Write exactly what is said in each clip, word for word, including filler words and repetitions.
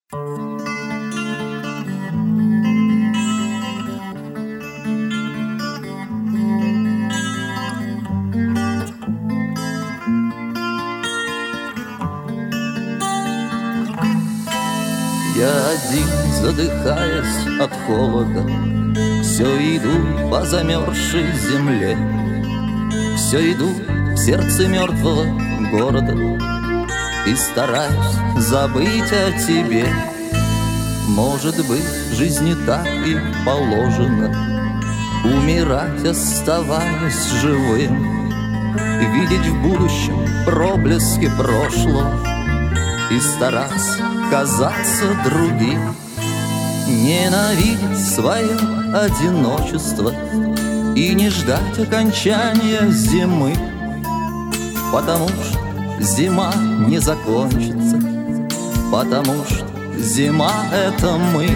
Я один, задыхаясь от холода, все иду по замерзшей земле, все иду в сердце мертвого города и стараюсь забыть о тебе. Может быть, в жизни так и положено умирать, оставаясь живым, видеть в будущем проблески прошлого и стараться казаться другим, ненавидеть свое одиночество и не ждать окончания зимы, потому что зима не закончится, потому что зима — это мы.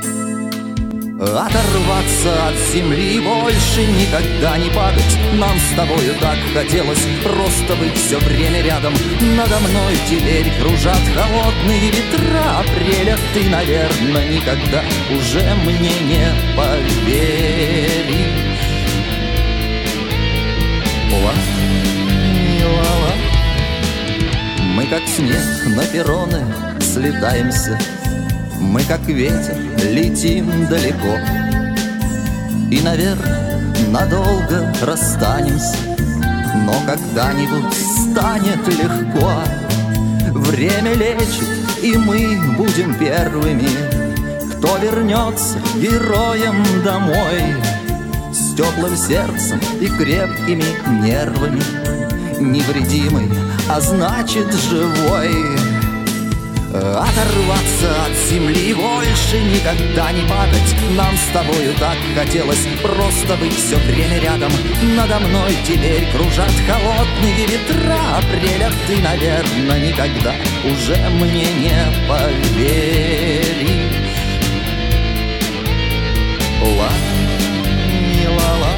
Оторваться от земли, больше никогда не падать. Нам с тобою так хотелось просто быть все время рядом. Надо мной теперь кружат холодные ветра апреля. Ты, наверное, никогда уже мне не поверишь. Ла-ла-ла. Мы как снег на перроны слетаемся, мы как ветер летим далеко и, наверное, надолго расстанемся, но когда-нибудь станет легко. Время лечит, и мы будем первыми, кто вернется героем домой, с теплым сердцем и крепкими нервами, невредимый, а значит живой. Оторваться от земли, больше никогда не падать. Нам с тобою так хотелось просто быть все время рядом. Надо мной теперь кружат холодные ветра апреля. Ты, наверное, никогда уже мне не поверишь. Ла-ла-ла.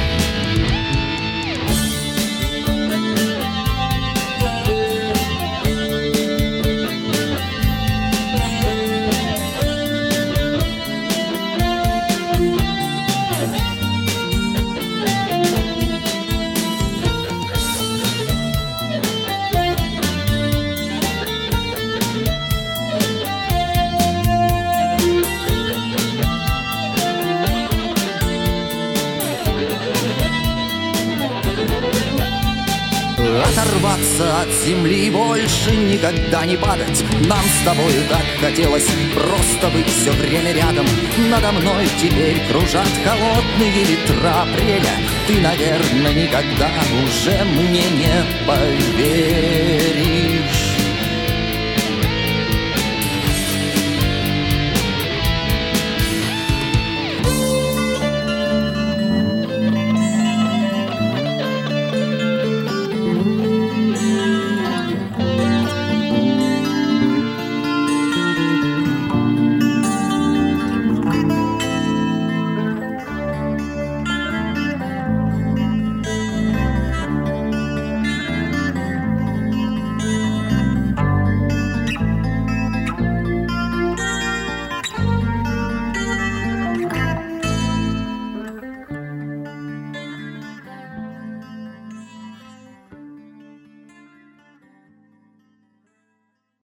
Оторваться от земли, больше никогда не падать. Нам с тобою так хотелось просто быть все время рядом. Надо мной теперь кружат холодные ветра апреля. Ты, наверное, никогда уже мне не поверишь.